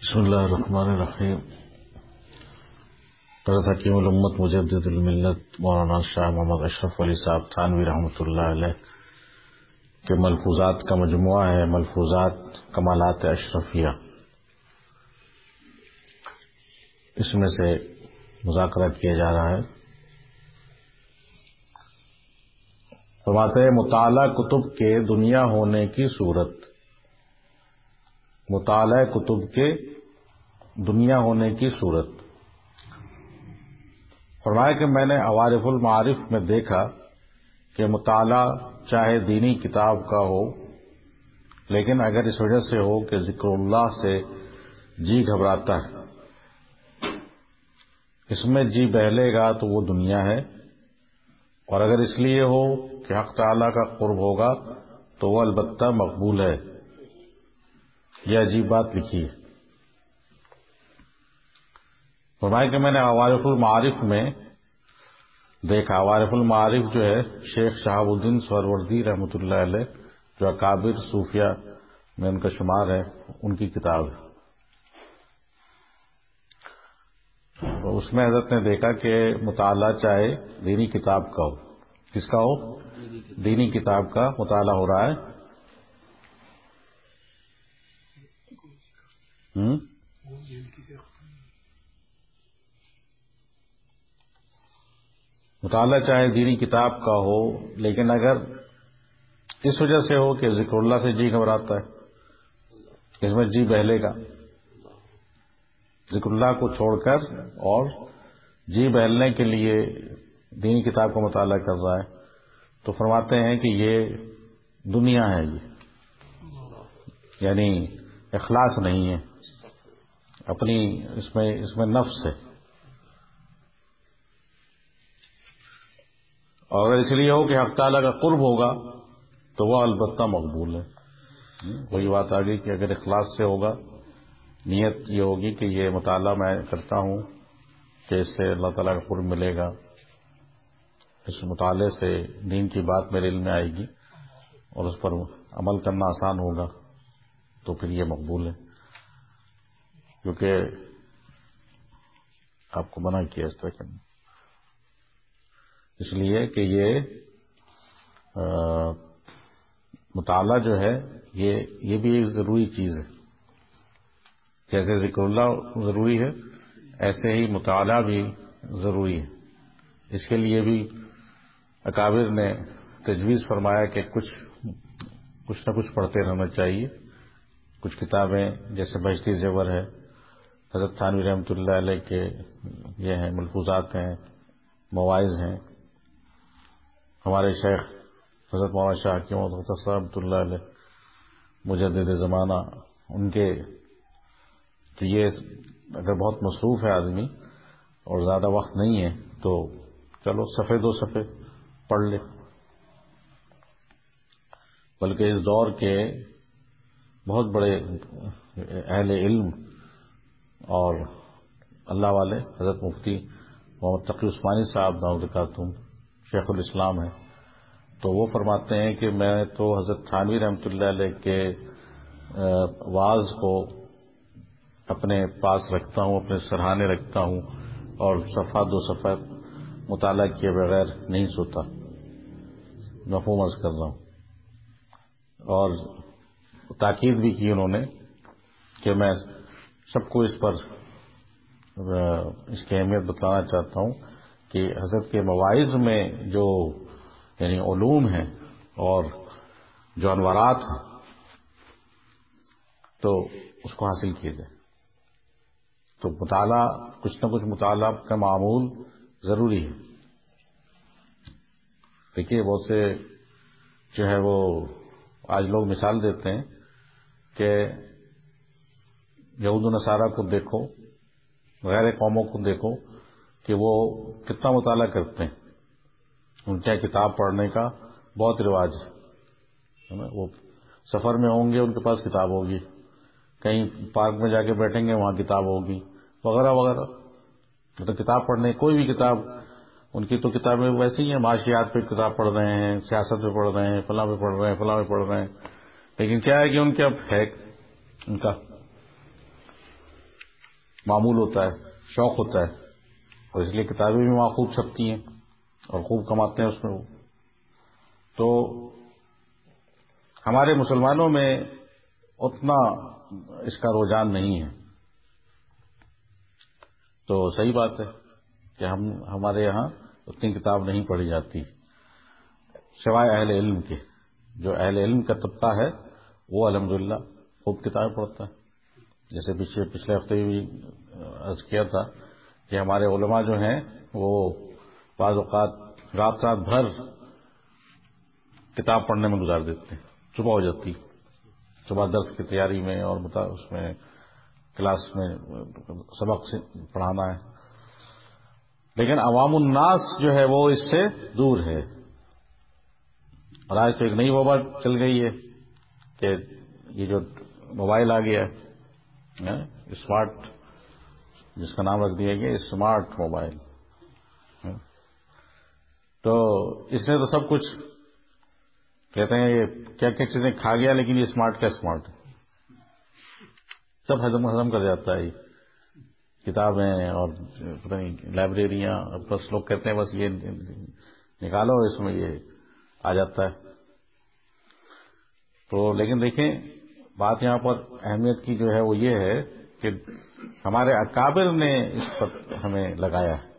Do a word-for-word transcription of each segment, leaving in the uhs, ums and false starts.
بسم اللہ الرحمن الرحیم۔ حضرت حکیم الامت مجدد الملت مولانا شاہ محمد اشرف علی صاحب تھانوی رحمۃ اللہ علیہ کے ملفوظات کا مجموعہ ہے، ملفوظات کمالات اشرفیہ۔ اس میں سے مذاکرہ کیا جا رہا ہے۔ فرماتے ہیں مطالعہ کتب کے دنیا ہونے کی صورت، مطالعہ کتب کے دنیا ہونے کی صورت۔ فرمایا کہ میں نے عوارف المعارف میں دیکھا کہ مطالعہ چاہے دینی کتاب کا ہو، لیکن اگر اس وجہ سے ہو کہ ذکر اللہ سے جی گھبراتا ہے، اس میں جی بہلے گا تو وہ دنیا ہے، اور اگر اس لیے ہو کہ حق تعالی کا قرب ہوگا تو وہ البتہ مقبول ہے۔ یہ عجیب بات لکھی ہے۔ فرمایا کہ میں نے عوارف المعارف میں دیکھا، عوارف المعارف جو ہے شیخ شہاب الدین سہروردی رحمۃ اللہ علیہ جو اکابر صوفیہ میں ان کا شمار ہے، ان کی کتاب ہے۔ تو اس میں حضرت نے دیکھا کہ مطالعہ چاہے دینی کتاب کا ہو، کس کا ہو؟ دینی کتاب کا مطالعہ ہو رہا ہے۔ ہم؟ مطالعہ چاہے دینی کتاب کا ہو، لیکن اگر اس وجہ سے ہو کہ ذکر اللہ سے جی گھبراتا ہے، اس میں جی بہلے گا، ذکر اللہ کو چھوڑ کر اور جی بہلنے کے لیے دینی کتاب کا مطالعہ کر رہا ہے، تو فرماتے ہیں کہ یہ دنیا ہے، یہ یعنی اخلاص نہیں ہے، اپنی اس میں اس میں نفس ہے، اور اگر اس لیے ہو کہ حق تعالیٰ کا قرب ہوگا تو وہ البتہ مقبول ہے۔ وہی بات آ گئی کہ اگر اخلاص سے ہوگا، نیت یہ ہوگی کہ یہ مطالعہ میں کرتا ہوں کہ اس سے اللہ تعالیٰ کا قرب ملے گا، اس مطالعے سے دین کی بات میرے علم میں آئے گی اور اس پر عمل کرنا آسان ہوگا، تو پھر یہ مقبول ہے، کیونکہ آپ کو منع کیا اس طرح کرنا، اس لیے کہ یہ مطالعہ جو ہے یہ یہ بھی ایک ضروری چیز ہے۔ جیسے ذکر اللہ ضروری ہے، ایسے ہی مطالعہ بھی ضروری ہے۔ اس کے لیے بھی اکابر نے تجویز فرمایا کہ کچھ کچھ نہ کچھ پڑھتے رہنا چاہیے۔ کچھ کتابیں جیسے بہشتی زیور ہے، حضرت تھانوی رحمۃ اللہ علیہ کے یہ ہیں ملفوظات ہیں، مواعظ ہیں، ہمارے شیخ حضرت مولانا شاہ حکیم الامت رحمۃ اللہ علیہ مجدد زمانہ، ان کے تو یہ اگر بہت مصروف ہے آدمی اور زیادہ وقت نہیں ہے تو چلو صفحے دو صفحے پڑھ لے، بلکہ اس دور کے بہت بڑے اہل علم اور اللہ والے حضرت مفتی محمد تقی عثمانی صاحب برکاتہم شیخ الاسلام ہیں، تو وہ فرماتے ہیں کہ میں تو حضرت تھانوی رحمۃ اللہ علیہ کے واعظ کو اپنے پاس رکھتا ہوں، اپنے سرہانے رکھتا ہوں، اور صفحہ دو صفحہ مطالعہ کیے بغیر نہیں سوتا، مفہوم عرض کر رہا ہوں۔ اور تاکید بھی کی انہوں نے کہ میں سب کو اس پر اس کی اہمیت بتانا چاہتا ہوں کہ حضرت کے مواعظ میں جو یعنی علوم ہیں اور جو انوارات ہیں تو اس کو حاصل کیے جائے۔ تو مطالعہ، کچھ نہ کچھ مطالعہ کا معمول ضروری ہے۔ دیکھیے بہت سے جو ہے وہ آج لوگ مثال دیتے ہیں کہ یہود و نصارہ کو دیکھو، غیر قوموں کو دیکھو کہ وہ کتنا مطالعہ کرتے ہیں، ان کے کتاب پڑھنے کا بہت رواج ہے، وہ سفر میں ہوں گے ان کے پاس کتاب ہوگی، کہیں پارک میں جا کے بیٹھیں گے وہاں کتاب ہوگی، وغیرہ وغیرہ۔ مطلب کتاب پڑھنے، کوئی بھی کتاب، ان کی تو کتابیں ویسے ہی ہیں، معاشیات پہ کتاب پڑھ رہے ہیں، سیاست پہ پڑھ رہے ہیں، فلاں پہ پڑھ رہے ہیں، فلاں پہ پڑھ رہے ہیں، لیکن کیا ہے کہ ان کے اب ہے ان کا معمول ہوتا ہے، شوق ہوتا ہے، اور اس لیے کتابیں بھی وہاں خوب چھپتی ہیں اور خوب کماتے ہیں اس میں وہ. تو ہمارے مسلمانوں میں اتنا اس کا رجحان نہیں ہے. تو صحیح بات ہے کہ ہم ہمارے یہاں اتنی کتاب نہیں پڑھی جاتی سوائے اہل علم کے. جو اہل علم کا طبقہ ہے وہ الحمدللہ خوب کتابیں پڑھتا ہے. جیسے پچھلے پچھلے ہفتے بھی عرض کیا تھا کہ ہمارے علماء جو ہیں وہ بعض اوقات رات رات بھر کتاب پڑھنے میں گزار دیتے ہیں. صبح ہو جاتی، صبح درس کی تیاری میں اور اس میں کلاس میں سبق سے پڑھانا ہے. لیکن عوام الناس جو ہے وہ اس سے دور ہے. اور آج تو ایک نئی وبا چل گئی ہے کہ یہ جو موبائل آ گیا ہے اسمارٹ، جس کا نام رکھ دیا گیا اسمارٹ موبائل، تو اس نے تو سب کچھ کہتے ہیں یہ کیا کیا چیزیں کھا گیا، لیکن یہ اسمارٹ کا اسمارٹ ہے، سب ہضم ہضم کر جاتا ہے. کتابیں اور پتہ نہیں لائبریریاں، بس لوگ کہتے ہیں بس یہ نکالو اس میں یہ آ جاتا ہے. تو لیکن دیکھیں بات یہاں پر اہمیت کی جو ہے وہ یہ ہے کہ ہمارے اکابر نے اس پر ہمیں لگایا ہے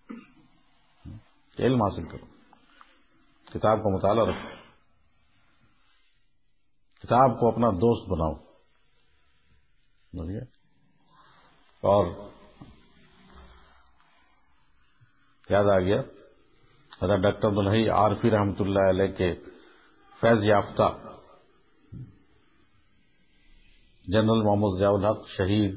کہ علم حاصل کرو، کتاب کا مطالعہ رکھو، کتاب کو اپنا دوست بناؤ. اور یاد آ گیا حضرت ڈاکٹر ملہی عارفی رحمۃ اللہ علیہ کے فیض یافتہ جنرل محمد ضیاء الحق شہید،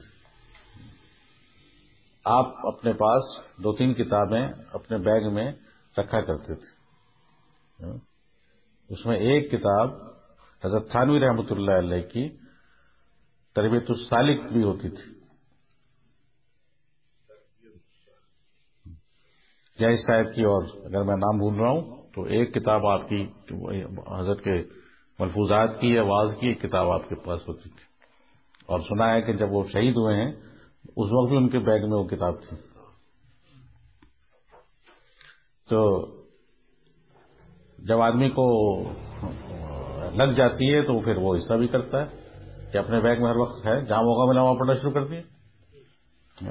آپ اپنے پاس دو تین کتابیں اپنے بیگ میں رکھا کرتے تھے. اس میں ایک کتاب حضرت تھانوی رحمۃ اللہ علیہ کی تربیت السالک بھی ہوتی تھی، یا اس ٹائپ کی، اور اگر میں نام بھول رہا ہوں تو ایک کتاب آپ کی حضرت کے ملفوظات کی یا واعظ کی ایک کتاب آپ کے پاس ہوتی تھی. اور سنا ہے کہ جب وہ شہید ہوئے ہیں اس وقت بھی ان کے بیگ میں وہ کتاب تھی. تو جب آدمی کو لگ جاتی ہے تو پھر وہ ایسا بھی کرتا ہے کہ اپنے بیگ میں ہر وقت ہے، جہاں موقع ملا وہاں پڑھنا شروع کر دیا،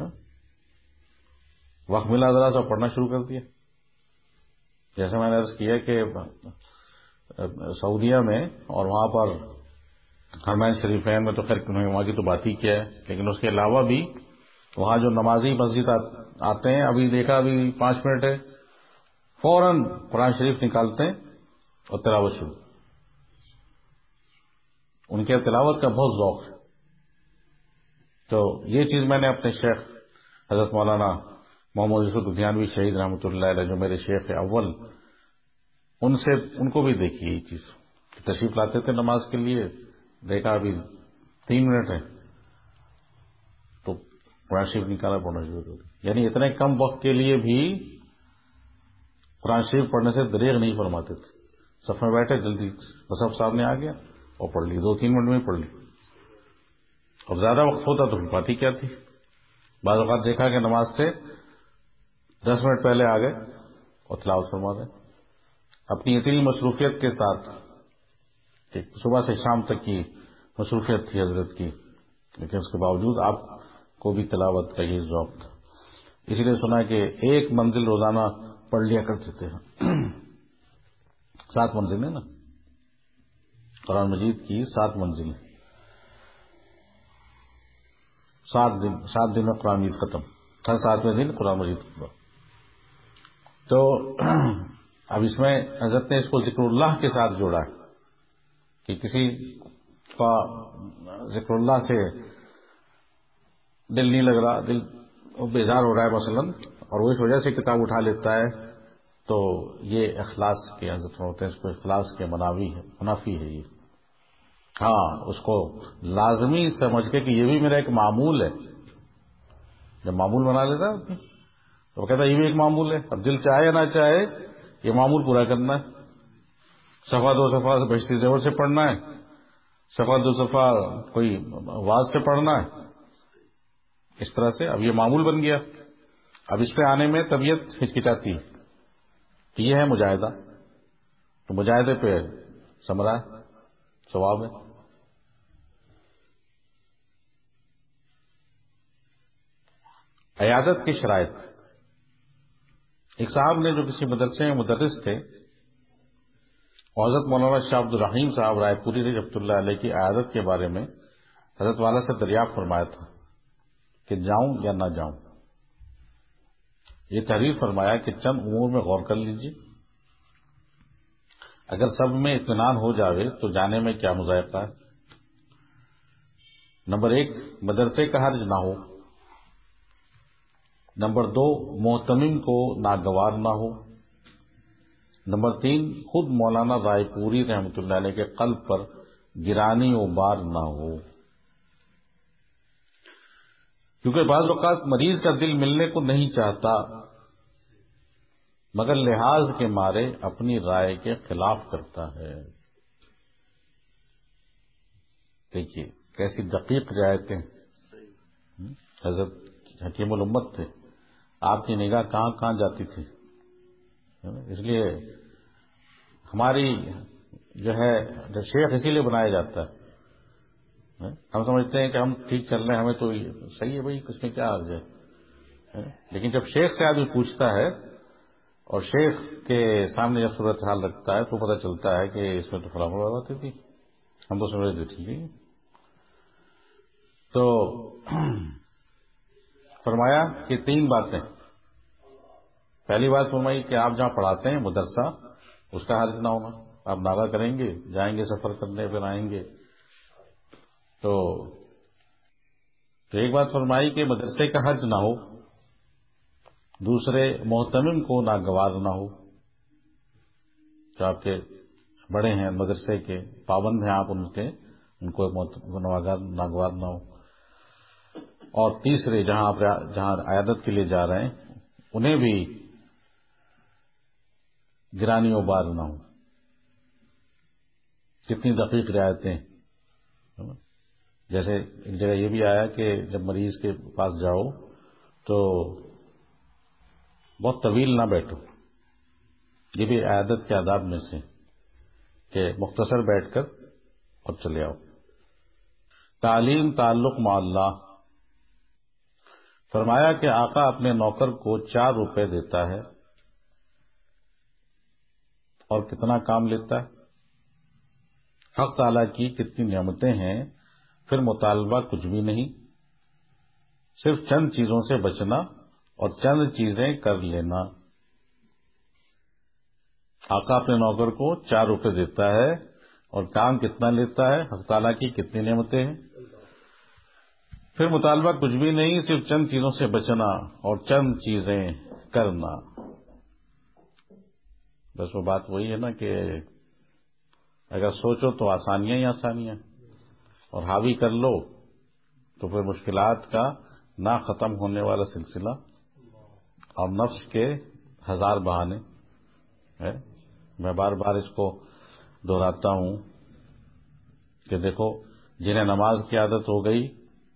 وقت ملا ذرا تو پڑھنا شروع کر دیا. جیسے میں نے عرض کیا کہ سعودیہ میں اور وہاں پر حرمین شریفین میں تو خیر وہاں کی تو بات ہی کیا ہے، لیکن اس کے علاوہ بھی وہاں جو نمازی مسجد آتے ہیں، ابھی دیکھا ابھی پانچ منٹ ہے، فوراً قرآن شریف نکالتے ہیں اور تلاوت شروع. ان کے تلاوت کا بہت ذوق ہے. تو یہ چیز میں نے اپنے شیخ حضرت مولانا محمد یوسف لدھیانوی شہید رحمۃ اللہ علیہ جو میرے شیخ اول، ان سے ان کو بھی دیکھی یہ چیز. تشریف لاتے تھے نماز کے لیے، دیکھا ابھی تین منٹ ہے تو قرآن شریف نکالا پڑھنا شروع کر دیا. یعنی اتنے کم وقت کے لیے بھی قرآن شریف پڑھنے سے دریغ نہیں فرماتے تھے. صف میں بیٹھے جلدی مصحف سامنے آ گیا اور پڑھ لی، دو تین منٹ میں پڑھ لی. اور زیادہ وقت ہوتا تو بات ہی کیا تھی. بعض اوقات دیکھا کہ نماز سے دس منٹ پہلے آ گئے اور تلاوت فرما دیں. اپنی اتنی مصروفیت کے ساتھ کہ صبح سے شام تک کی مصروفیت تھی حضرت کی، لیکن اس کے باوجود آپ کو بھی تلاوت کا یہ ذوق تھا. اسی لیے سنا کہ ایک منزل روزانہ پڑھ لیا کرتے تھے. سات منزلیں نا قرآن مجید کی، سات منزلیں، سات دن سات دن میں قرآن مجید ختم، ہر ساتویں دن قرآن مجید ختم. تو اب اس میں حضرت نے اس کو ذکر اللہ کے ساتھ جوڑا ہے کہ کسی کا ذکر اللہ سے دل نہیں لگ رہا، دل بیزار ہو رہا ہے مثلا، اور وہ اس وجہ سے کتاب اٹھا لیتا ہے، تو یہ اخلاص کے حضرت ہوتے ہیں، اس کو اخلاص کے منافی ہے منافی ہے یہ. ہاں اس کو لازمی سمجھ کے کہ یہ بھی میرا ایک معمول ہے. جب معمول بنا لیتا ہے تو وہ کہتا ہے یہ بھی ایک معمول ہے، اب دل چاہے یا نہ چاہے یہ معمول پورا کرنا ہے. صفحہ دو صفحہ بہشتی زیور سے پڑھنا ہے، صفحہ دو صفحہ کوئی واز سے پڑھنا ہے، اس طرح سے اب یہ معمول بن گیا. اب اس پہ آنے میں طبیعت ہچکچاتی ہے کہ یہ ہے مجاہدہ، تو مجاہدے پہ ثمرہ ہے، ثواب ہے. عیادت کی شرائط. ایک صاحب نے جو کسی مدرسے میں مدرس تھے، حضرت مولانا شاہ عبد الرحیم صاحب رائے پوری رحمۃ اللہ علیہ کی عیادت کے بارے میں حضرت والا سے دریافت فرمایا تھا کہ جاؤں یا نہ جاؤں. یہ تحریر فرمایا کہ چند امور میں غور کر لیجیے، اگر سب میں اطمینان ہو جاوے تو جانے میں کیا مذائقہ ہے. نمبر ایک، مدرسے کا حرج نہ ہو. نمبر دو، محتمم کو ناگوار نہ ہو. نمبر تین، خود مولانا رائے پوری رحمۃ اللہ علیہ کے قلب پر گرانی و بار نہ ہو، کیونکہ بعض اوقات مریض کا دل ملنے کو نہیں چاہتا مگر لحاظ کے مارے اپنی رائے کے خلاف کرتا ہے. دیکھیے کیسی دقیق رعایتیں. حضرت حکیم الامت تھے، آپ کی نگاہ کہاں کہاں جاتی تھی. اس لیے ہماری جو ہے شیخ اسی لیے بنایا جاتا ہے. ہم سمجھتے ہیں کہ ہم ٹھیک چل رہے ہیں، ہمیں تو صحیح ہے بھائی، اس میں کیا عرض ہے. لیکن جب شیخ سے آدمی پوچھتا ہے اور شیخ کے سامنے جب صورتحال رکھتا ہے تو پتہ چلتا ہے کہ اس میں تو فلاں فلاں باتیں تھی، ہم تو سمجھ رہے تھے ٹھیک ہے. تو فرمایا کہ تین باتیں. پہلی بات فرمائی کہ آپ جہاں پڑھاتے ہیں مدرسہ، اس کا حرج نہ ہونا. آپ ناغہ کریں گے، جائیں گے سفر کرنے، پھر آئیں گے. تو تو ایک بات فرمائی کہ مدرسے کا حرج نہ ہو. دوسرے، محتمم کو ناگوار نہ ہو، جو آپ کے بڑے ہیں مدرسے کے، پابند ہیں آپ ان کے، ان کو ناگوار نہ ہو. اور تیسرے، جہاں آپ جہاں عیادت کے لیے جا رہے ہیں انہیں بھی گرانی و بار نہ ہو. کتنی دقیق رعایتیں. جیسے ایک جگہ یہ بھی آیا کہ جب مریض کے پاس جاؤ تو بہت طویل نہ بیٹھو. یہ بھی عیادت کے آداب میں سے کہ مختصر بیٹھ کر اور چلے آؤ. تعلیم تعلق مع اللہ. فرمایا کہ آقا اپنے نوکر کو چار روپے دیتا ہے اور کتنا کام لیتا ہے. حق تعالیٰ کی کتنی نعمتیں ہیں، پھر مطالبہ کچھ بھی نہیں، صرف چند چیزوں سے بچنا اور چند چیزیں کر لینا. آقا اپنے نوکر کو چار روپے دیتا ہے اور کام کتنا لیتا ہے، حق تعالیٰ کی کتنی نعمتیں ہیں، پھر مطالبہ کچھ بھی نہیں، صرف چند چیزوں سے بچنا اور چند چیزیں کرنا. بس وہ بات وہی ہے نا کہ اگر سوچو تو آسانیاں ہی آسانیاں، اور حاوی کر لو تو پھر مشکلات کا نہ ختم ہونے والا سلسلہ اور نفس کے ہزار بہانے ہے. میں بار بار اس کو دہراتا ہوں کہ دیکھو، جنہیں نماز کی عادت ہو گئی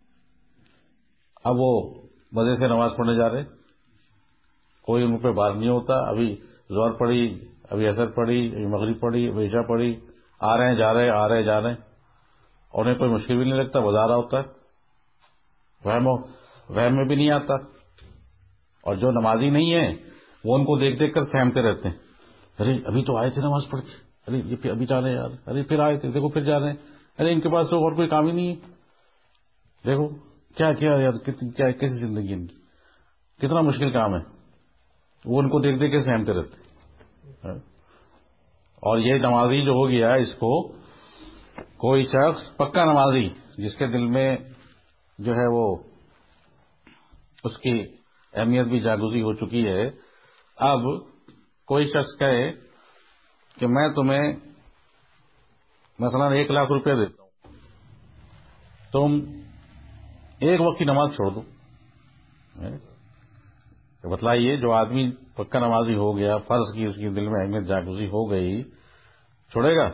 اب وہ مزے سے نماز پڑھنے جا رہے، کوئی ان پہ بار نہیں ہوتا. ابھی ظہر پڑھی، ابھی عصر پڑھی، ابھی مغرب پڑھی، ابھی عشاء پڑھی، آ رہے ہیں جا رہے ہیں آ رہے ہیں جا رہے ہیں، اور انہیں کوئی مشکل بھی نہیں لگتا. بازار ہوتا ہے، وہم وہم میں بھی نہیں آتا. اور جو نمازی نہیں ہے وہ ان کو دیکھ دیکھ کر سہمتے رہتے ہیں، ارے ابھی تو آئے تھے نماز پڑھ کے، ارے یہ پھر ابھی جا رہے ہیں یار، ارے پھر آئے تھے دیکھو پھر جا رہے ہیں، ارے ان کے پاس تو اور کوئی کام ہی نہیں ہے، دیکھو کیا کیا یار، کیا کیسی زندگی ان کی، کتنا مشکل کام ہے. وہ ان کو دیکھ دیکھ کے سہمتے رہتے. اور یہ نمازی جو ہو گیا اس کو کوئی شخص پکا نمازی جس کے دل میں جو ہے وہ اس کی اہمیت بھی جاگزی ہو چکی ہے، اب کوئی شخص کہے کہ میں تمہیں مثلا ایک لاکھ روپے دیتا ہوں، تم ایک وقت کی نماز چھوڑ دو. بتلائیے، جو آدمی پکا نمازی ہو گیا، فرض کی اس کی دل میں اہمیت جاگزی ہو گئی، چھوڑے گا؟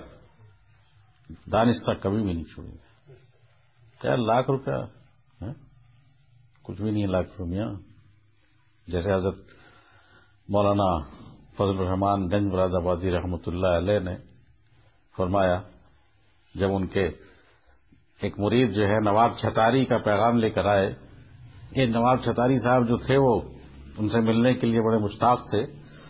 دانستہ کبھی بھی نہیں چھوڑے گا. کیا لاکھ روپیہ کچھ بھی نہیں لاکھ روپیہ. جیسے حضرت مولانا فضل الرحمان گنج مراد آبادی رحمۃ اللہ علیہ نے فرمایا، جب ان کے ایک مرید جو ہے نواب چھتاری کا پیغام لے کر آئے. یہ نواب چھتاری صاحب جو تھے وہ ان سے ملنے کے لیے بڑے مشتاق تھے،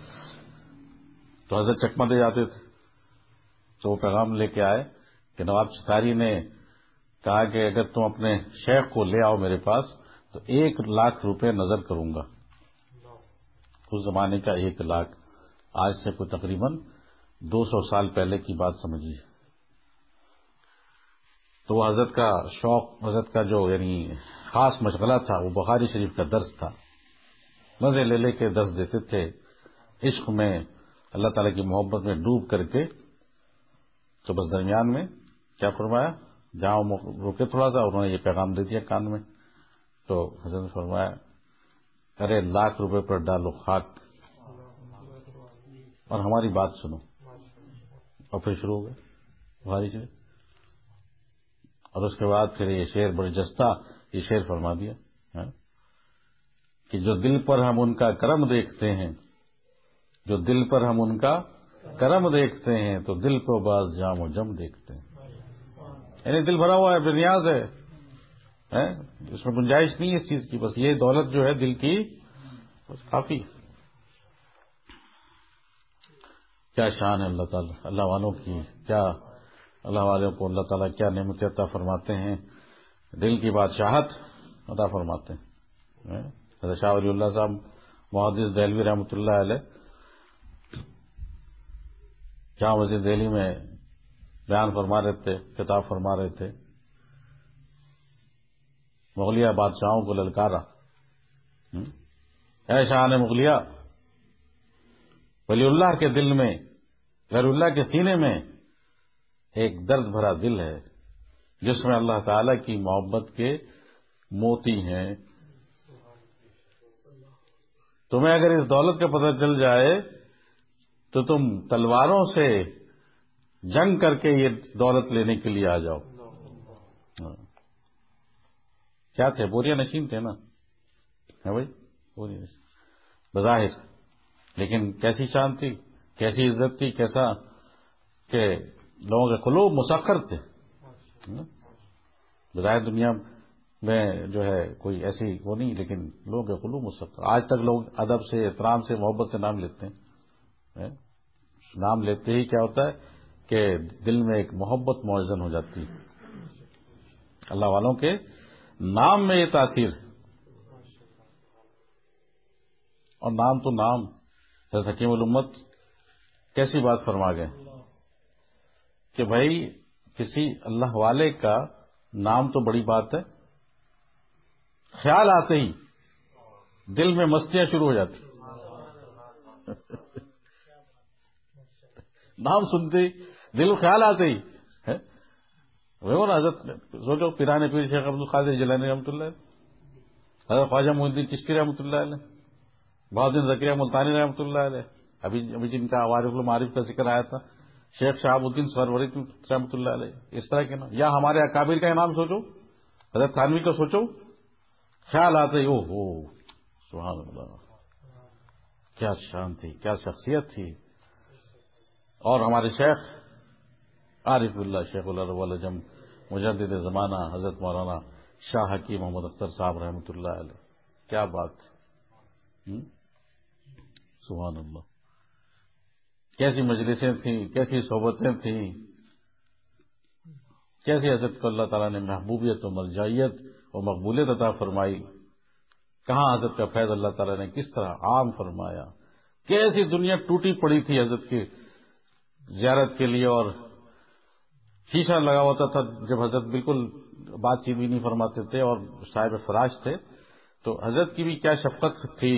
تو حضرت چکمہ دے جاتے تھے. تو وہ پیغام لے کے آئے کہ نواب چھتاری نے کہا کہ اگر تم اپنے شیخ کو لے آؤ میرے پاس تو ایک لاکھ روپے نظر کروں گا. اس زمانے کا ایک لاکھ آج سے کوئی تقریباً دو سو سال پہلے کی بات سمجھیے. تو وہ حضرت کا شوق، حضرت کا جو یعنی خاص مشغلہ تھا وہ بخاری شریف کا درس تھا. مزے لے لے کے درس دیتے تھے، عشق میں اللہ تعالی کی محبت میں ڈوب کر کے. تو بس درمیان میں کیا فرمایا، جہاں رکے تھوڑا سا انہوں نے یہ پیغام دے دیا کان میں. تو حضرت نے فرمایا ارے لاکھ روپے پر ڈالو خاک اور ہماری بات سنو. اور پھر شروع ہو گئے بخاری شریف. اور اس کے بعد پھر یہ شعر برجستہ یہ شعر فرما دیا کہ جو دل پر ہم ان کا کرم دیکھتے ہیں، جو دل پر ہم ان کا کرم دیکھتے ہیں تو دل کو باز جام و جم دیکھتے ہیں. یعنی دل بھرا ہوا ہے، بے نیاز ہے، اس میں گنجائش نہیں ہے اس چیز کی. بس یہ دولت جو ہے دل کی بس کافی. کیا شان ہے اللہ تعالی، اللہ والوں کی کیا، اللہ والوں کو اللہ تعالیٰ کیا نعمت عطا فرماتے ہیں، دل کی بادشاہت عطا فرماتے ہیں. حضرت شاہ ولی اللہ صاحب محدث دہلوی رحمۃ اللہ علیہ جہاں مسجد دہلی میں بیان فرما رہے تھے، خطاب فرما رہے تھے، مغلیہ بادشاہوں کو للکارا، اے شاہان مغلیہ، ولی اللہ کے دل میں، غیر اللہ کے سینے میں ایک درد بھرا دل ہے جس میں اللہ تعالی کی محبت کے موتی ہیں. تمہیں اگر اس دولت کا پتہ چل جائے تو تم تلواروں سے جنگ کر کے یہ دولت لینے کے لیے آ جاؤ. کیا تھے؟ بوریا نشین تھے نا، ہے بھائی، بوریا نشین بظاہر، لیکن کیسی شان تھی، کیسی عزت تھی، کیسا کہ لوگوں کے قلوب مسخر تھے. بظاہر دنیا میں جو ہے کوئی ایسی وہ نہیں، لیکن لوگوں کے قلوب مسخر. آج تک لوگ ادب سے، احترام سے، محبت سے نام لیتے ہیں. نام لیتے ہی کیا ہوتا ہے کہ دل میں ایک محبت موزن ہو جاتی ہے. اللہ والوں کے نام میں یہ تاثیر ہے. اور نام تو نام، حضرت حکیم الامت کیسی بات فرما گئے کہ بھائی کسی اللہ والے کا نام تو بڑی بات ہے، خیال آتے ہی دل میں مستیاں شروع ہو جاتی. نام سنتے ہی دل میں خیال آتے ہی وہ نا حضرت سوچو پیران پیر شیخ عبد القادر جیلانی رحمۃ اللہ علیہ، حضرت خواجہ معین الدین چشتی رحمۃ اللہ علیہ، بہاؤالدین زکریا ملتانی رحمۃ اللہ علیہ، ابھی ابھی جن کا عوارف المعارف کا ذکر آیا تھا، شیخ شہاب الدین سروری رحمۃ اللہ علیہ، اس طرح کے نام. یا ہمارے اکابر کا نام سوچو، حضرت تھانوی کا سوچو، خیال آتے ہی او ہو سبحان اللہ، کیا شان تھی، کیا شخصیت تھی. اور ہمارے شیخ عارف اللہ شیخ العجم مجدد زمانہ حضرت مولانا شاہ حکیم محمد اختر صاحب رحمۃ اللہ علیہ، کیا بات، سبحان اللہ. کیسی مجلسیں تھیں، کیسی صحبتیں تھیں، کیسی حضرت کو اللہ تعالیٰ نے محبوبیت و مرجعیت اور مقبولیت عطا فرمائی. کہاں حضرت کا فیض اللہ تعالیٰ نے کس طرح عام فرمایا. کیسی دنیا ٹوٹی پڑی تھی حضرت کی زیارت کے لیے، اور شیشہ لگا ہوتا تھا جب حضرت بالکل بات چیت بھی نہیں فرماتے تھے اور صاحب فراش تھے. تو حضرت کی بھی کیا شفقت تھی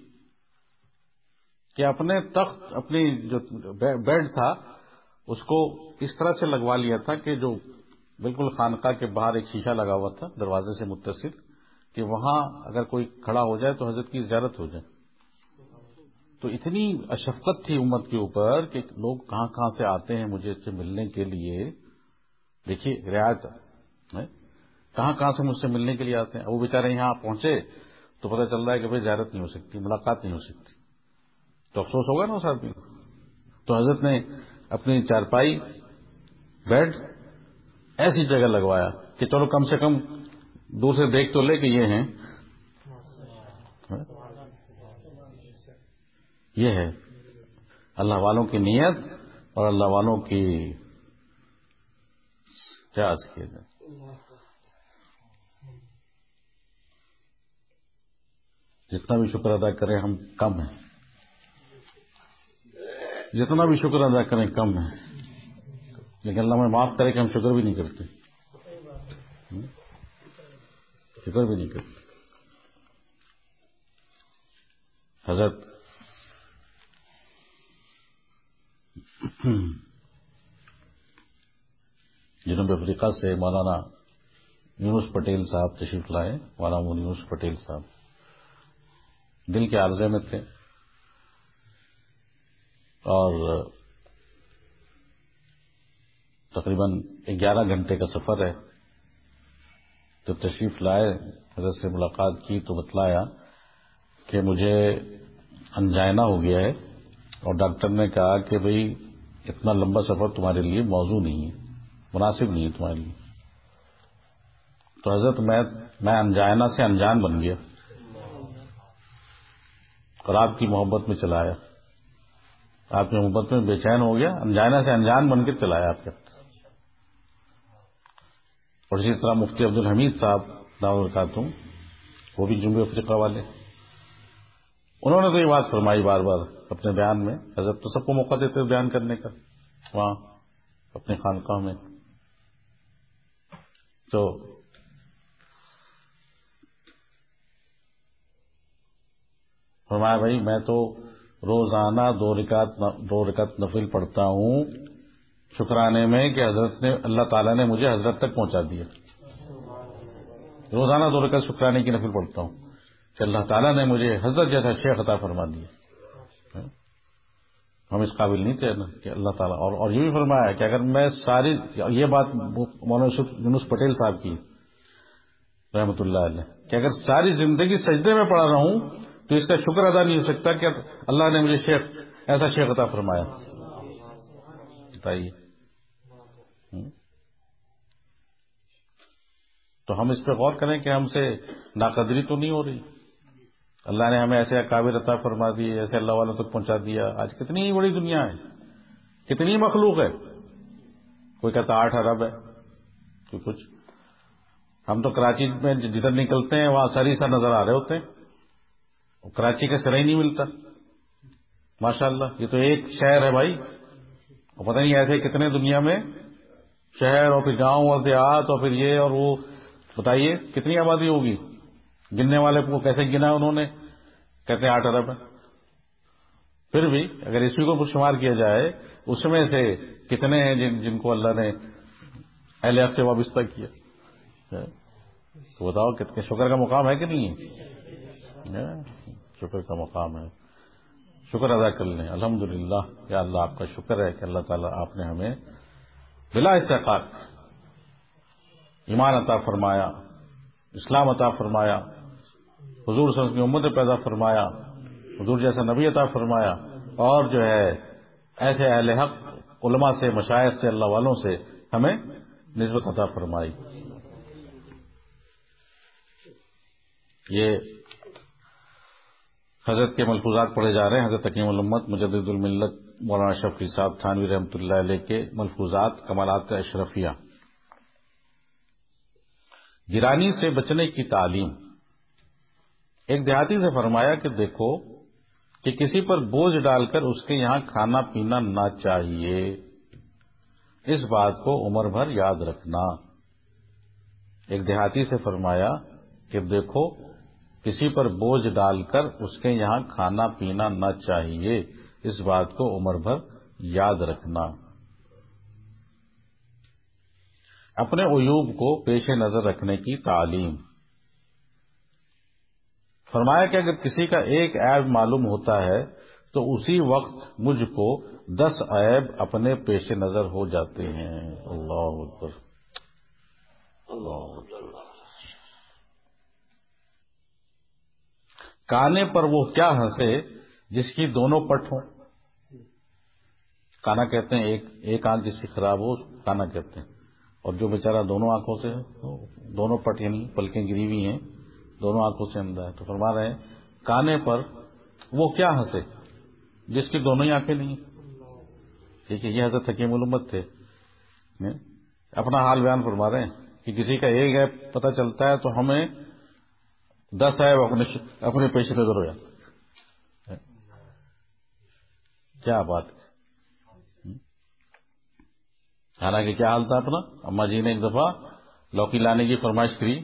کہ اپنے تخت، اپنی جو بیڈ تھا اس کو اس طرح سے لگوا لیا تھا کہ جو بالکل خانقاہ کے باہر ایک شیشہ لگا ہوا تھا دروازے سے متصل، کہ وہاں اگر کوئی کھڑا ہو جائے تو حضرت کی زیارت ہو جائے. تو اتنی اشفقت تھی امت کے اوپر کہ لوگ کہاں کہاں سے آتے ہیں مجھے اس سے ملنے کے لیے. دیکھیے رعایت کہاں کہاں سے مجھ سے ملنے کے لیے آتے ہیں. وہ بیچارے یہاں پہنچے تو پتہ چل رہا ہے کہ بھائی زیارت نہیں ہو سکتی، ملاقات نہیں ہو سکتی، تو افسوس ہوگا نا اس آدمی کو. تو حضرت نے اپنی چارپائی بیڈ ایسی جگہ لگوایا کہ چلو کم سے کم دور سے دیکھ تو لے کہ یہ ہیں. یہ ہے اللہ والوں کی نیت اور اللہ والوں کی کیا عرض کیا جائے. جتنا بھی شکر ادا کریں ہم کم ہیں، جتنا بھی شکر ادا کریں کم ہے. لیکن اللہ میں معاف کرے کہ ہم شکر بھی نہیں کرتے، شکر بھی نہیں کرتے. حضرت جنوب افریقہ سے مولانا یونس پٹیل صاحب تشریف لائے. مولانا یونس پٹیل صاحب دل کے عارضے میں تھے اور تقریباً گیارہ گھنٹے کا سفر ہے. جب تشریف لائے حضرت سے ملاقات کی تو بتلایا کہ مجھے انجائنا ہو گیا ہے اور ڈاکٹر نے کہا کہ بھئی اتنا لمبا سفر تمہارے لیے موزوں نہیں ہے، مناسب نہیں ہے تمہارے لیے. تو حضرت میں میں انجائنا سے انجان بن گیا اور آپ کی محبت میں چلا آیا، آپ کی محبت میں بے چین ہو گیا، انجائنا سے انجان بن کے چلا آیا آپ کے. اور اسی طرح مفتی عبد الحمید صاحب دعوت برکاتہ وہ بھی جنوبی افریقہ والے، انہوں نے تو یہ بات فرمائی بار بار اپنے بیان میں. حضرت تو سب کو موقع دیتے بیان کرنے کا وہاں اپنے خانقاہ میں. تو فرمایا بھائی میں تو روزانہ دو رکعت دو رکعت نفل پڑھتا ہوں شکرانے میں کہ حضرت نے اللہ تعالیٰ نے مجھے حضرت تک پہنچا دیا. روزانہ دو رکعت شکرانے کی نفل پڑھتا ہوں کہ اللہ تعالیٰ نے مجھے حضرت جیسا شیخ عطا فرما دیا. ہم اس قابل نہیں تھے نا کہ اللہ تعالیٰ اور, اور یہ بھی فرمایا کہ اگر میں ساری یہ بات مولانا یونس پٹیل صاحب کی رحمۃ اللہ علیہ کہ اگر ساری زندگی سجدے میں پڑا رہا ہوں تو اس کا شکر ادا نہیں ہو سکتا کہ اللہ نے مجھے شیخ ایسا شیخ عطا فرمایا. بتائیے. تو ہم اس پہ غور کریں کہ ہم سے ناقدری تو نہیں ہو رہی. اللہ نے ہمیں ایسے اکابر عطا فرما دیے، ایسے اللہ والوں تک پہنچا دیا. آج کتنی بڑی دنیا ہے، کتنی مخلوق ہے. کوئی کہتا آٹھ ارب ہے، کوئی کچھ. ہم تو کراچی میں جدھر نکلتے ہیں وہاں سر ہی سر نظر آ رہے ہوتے ہیں. کراچی کا سر ہی نہیں ملتا. ماشاءاللہ یہ تو ایک شہر ہے بھائی، اور پتہ نہیں ایسے کتنے دنیا میں شہر اور پھر گاؤں اور دیہات اور پھر یہ اور وہ. بتائیے کتنی آبادی ہوگی. گننے والے کو کیسے گنا انہوں نے، کہتے ہیں آٹھ ارب ہے. پھر بھی اگر عیسوی کو شمار کیا جائے اس میں سے کتنے ہیں جن جن کو اللہ نے اہل حق سے وابستہ کیا. تو بتاؤ کتنے شکر کا مقام ہے کہ نہیں ہے. شکر کا مقام ہے. شکر ادا کر لیں الحمدللہ. یا اللہ آپ کا شکر ہے کہ اللہ تعالیٰ آپ نے ہمیں بلا استحقاق ایمان عطا فرمایا، اسلام عطا فرمایا، حضور صلی اللہ علیہ وسلم کی امت پیدا فرمایا، حضور جیسا نبی عطا فرمایا، اور جو ہے ایسے اہل حق علماء سے، مشائخ سے، اللہ والوں سے ہمیں نسبت عطا فرمائی. یہ حضرت کے ملفوظات پڑھے جا رہے ہیں. حضرت تقیم الامت مجدد الملت مولانا شفیع صاحب تھانوی رحمۃ اللہ علیہ کے ملفوظات کمالات اشرفیہ. گرانی سے بچنے کی تعلیم. ایک دیہاتی سے فرمایا کہ دیکھو کہ کسی پر بوجھ ڈال کر اس کے یہاں کھانا پینا نہ چاہیے، اس بات کو عمر بھر یاد رکھنا. ایک دیہاتی سے فرمایا کہ دیکھو کسی پر بوجھ ڈال کر اس کے یہاں کھانا پینا نہ چاہیے، اس بات کو عمر بھر یاد رکھنا. اپنے عیوب کو پیش نظر رکھنے کی تعلیم. فرمایا کہ اگر کسی کا ایک عیب معلوم ہوتا ہے تو اسی وقت مجھ کو دس عیب اپنے پیش نظر ہو جاتے ہیں. اللہ اکبر. کانے پر وہ کیا ہنسے جس کی دونوں پٹ ہوں. کانا کہتے ہیں ایک ایک آنکھ جس کی خراب ہو کانا کہتے ہیں، اور جو بیچارہ دونوں آنکھوں سے دونوں پٹ یعنی پلکیں گری ہوئی ہیں دونوں آنکھوں سے اندھا ہے، تو فرما رہے ہیں کانے پر وہ کیا ہنسے جس کی دونوں ہی آنکھیں نہیں ہیں. دیکھیے یہ حضرت حکیم الامت تھے، اپنا حال بیان فرما رہے ہیں کہ کسی کا ایک عیب پتہ چلتا ہے تو ہمیں دس عیب اپنے اپنے پیش نظر ہو جاتے. کیا بات ہے. حالانکہ کیا حال تھا اپنا؟ اما جی نے ایک دفعہ لوکی لانے کی فرمائش کی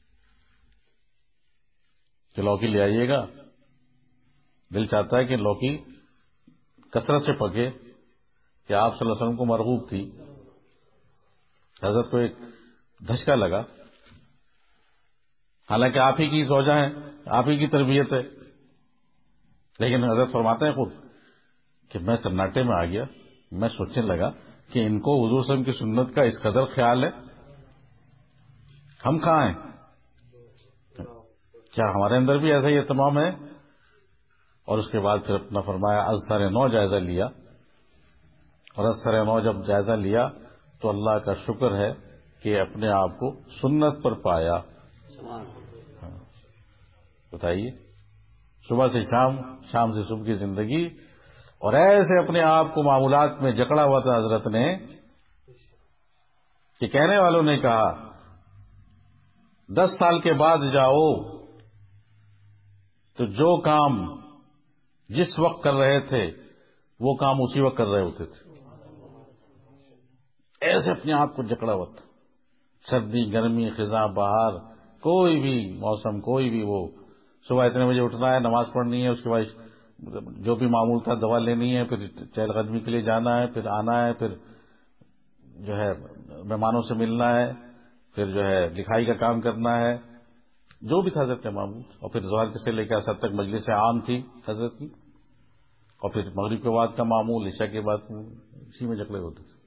کہ لوکی لے آئیے گا، دل چاہتا ہے کہ لوکی کثرت سے پکے، کہ آپ صلی اللہ علیہ وسلم کو مرغوب تھی. حضرت کو ایک دھچکا لگا، حالانکہ آپ ہی کی زوجہ ہیں، آپ ہی کی تربیت ہے، لیکن حضرت فرماتے ہیں خود کہ میں سناٹے میں آ گیا، میں سوچنے لگا کہ ان کو حضور صلی اللہ علیہ وسلم کی سنت کا اس قدر خیال ہے، ہم کہاں ہیں؟ کیا ہمارے اندر بھی ایسا ہی اہتمام ہے؟ اور اس کے بعد پھر اپنا فرمایا ازسر نو جائزہ لیا، اور ازسر نو جب جائزہ لیا تو اللہ کا شکر ہے کہ اپنے آپ کو سنت پر پایا. بتائیے، صبح سے شام، شام سے صبح کی زندگی، اور ایسے اپنے آپ کو معمولات میں جکڑا ہوا تھا حضرت نے کہ کہنے والوں نے کہا دس سال کے بعد جاؤ تو جو کام جس وقت کر رہے تھے وہ کام اسی وقت کر رہے ہوتے تھے. ایسے اپنے آپ کو جکڑا ہوا تھا، سردی گرمی خزاں بہار کوئی بھی موسم، کوئی بھی، وہ صبح اتنے بجے اٹھنا ہے، نماز پڑھنی ہے، اس کے بعد جو بھی معمول تھا دوا لینی ہے، پھر چہل قدمی کے لیے جانا ہے، پھر آنا ہے، پھر جو ہے مہمانوں سے ملنا ہے، پھر جو ہے لکھائی کا کام کرنا ہے، جو بھی تھا حضرت کا معمول. اور پھر ظہر سے لے کے اثر تک مجلس عام تھی حضرت کی، اور پھر مغرب کے بعد کا معمول، عشاء کے بعد اسی میں جکڑے ہوتے تھے.